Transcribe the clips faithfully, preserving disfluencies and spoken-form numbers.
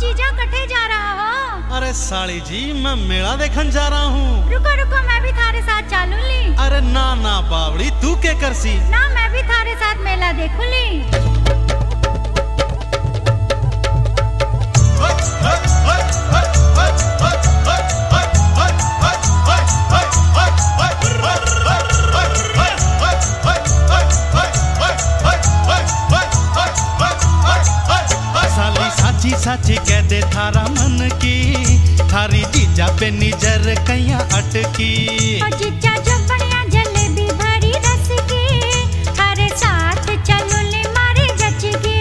जीजा कटे जा रहा हो? अरे साली जी मैं मेला देखन जा रहा हूँ। रुको रुको मैं भी थारे साथ चालू ली। अरे ना ना बावड़ी तू क्या करसी? ना मैं भी थारे साथ मेला देखू ली। साली साची साची कह दे थारा मन की, थारी जीजा पे निजर कैया अटकी। ओ जीजा जो बढ़िया जलेबी भरी रस की, थारे साथ चलो ले मारे जच के।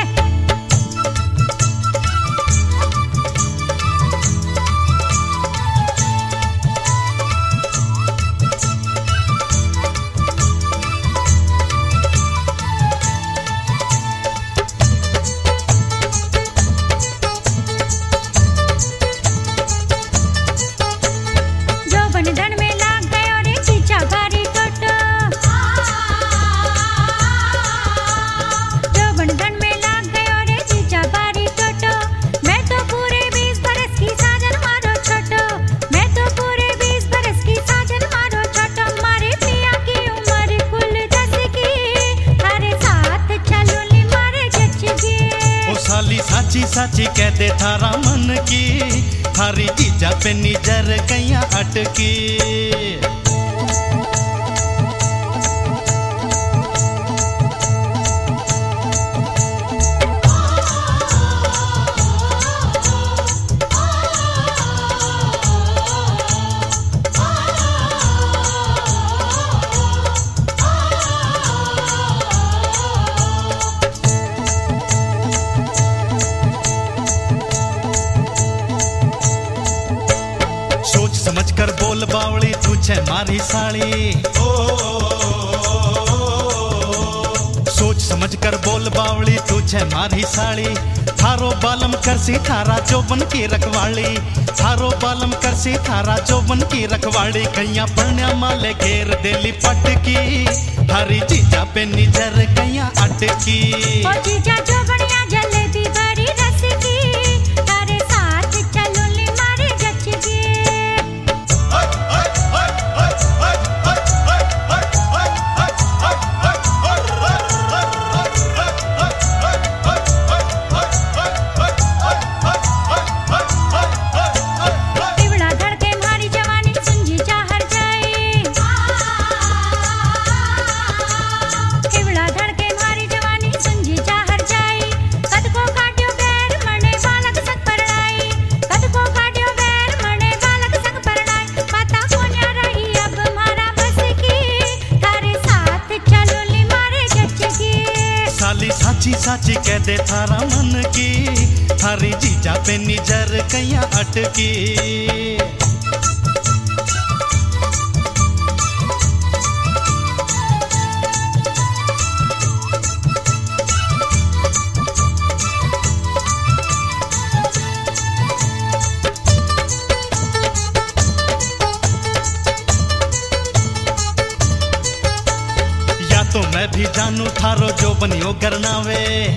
साची साची कह दे थारा मन की, थारी जीजा पे निजर कैया अटकी। सोच समझ कर बोल बावड़ी तू छे मारी साली। सोच समझ कर बोल बावड़ी तू छे मारी साली। थारो बालम करसी थारा जोबन की रखवाली, थारो बालम करसी थारा जोबन की रखवाली। कैया पढ़ने माले घेर देली पटकी, थारी जीजा पे निजर कैया अटकी। ओ जीजा जो बढ़िया जलेबी भरी रस की, थारे साथ चलो ले मारे जच के। साची साची कह दे थारा मन की, थारी जीजा पे निजर कैया अटकी। तो मैं भी जानू थारो जो बनियो करनावे,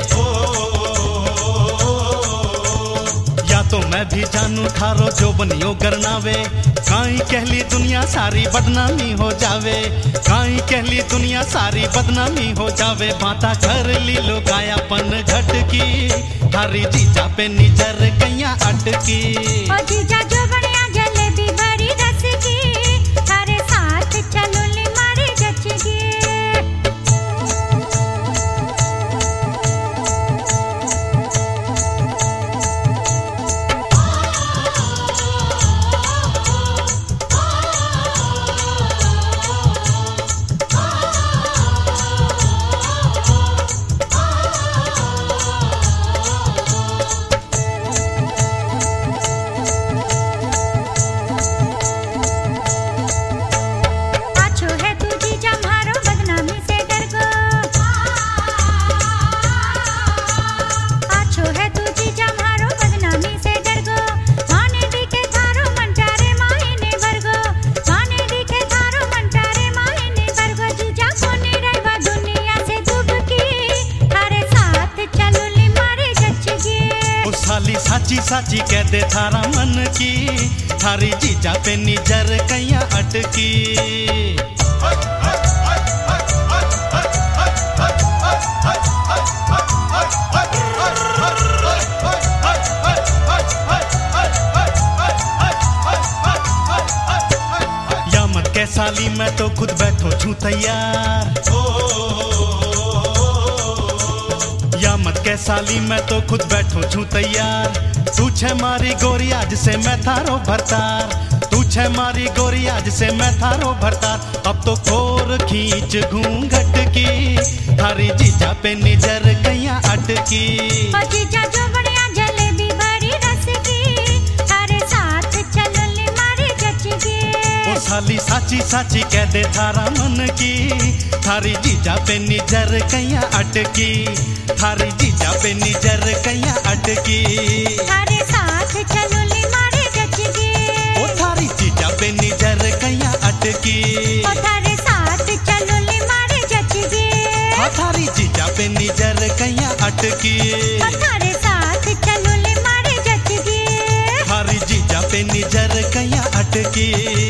या तो मैं भी जानू थारो जो बनियो करनावे। काई कहली दुनिया सारी बदनामी हो जावे, काई कहली दुनिया सारी बदनामी हो जावे। बाता कर ली लो गायापन घटकी, थारी जीजा पे निजर कैया अटकी। ओ जीजा जो बढ़िया जलेबी भरी रस की, थारे साथ चलो ले मारे जच के। साची साची कह दे थारा मन की, थारी जीजा पे निजर कैया अटकी। या मत कह साली मैं तो खुद बैठो छू तैयार, या मत कह साली मैं तो खुद बैठो छू तैयार। तू छे मारी गोरी आज से मैं थारो भरतार, तू छे मारी गोरी आज से मैं थारो भरतार। अब तो खोर खींच घूंघट की, थारी जीजा पे निजर कैया अटकी। ओ जीजा जो बढ़िया जलेबी भरी रस की, थारे साथ चलो ले मारे जचगी। ओ साली साची साची कह दे थारा मन की, थारी जीजा पे निजर कैया अटकी, थारी जीजा पे निजर कैया अटकी। थारे साथ चलो ले मारे जचगी। ओ थारी जीजा पे निजर कैया अटकी, ओ थारे साथ चलो ले मारे जचगी। हाँ थारी जीजा पे निजर कैया अटकी, ओ थारे साथ चलो ले मारे जचगी। थारी जीजा पे निजर कैया अटकी।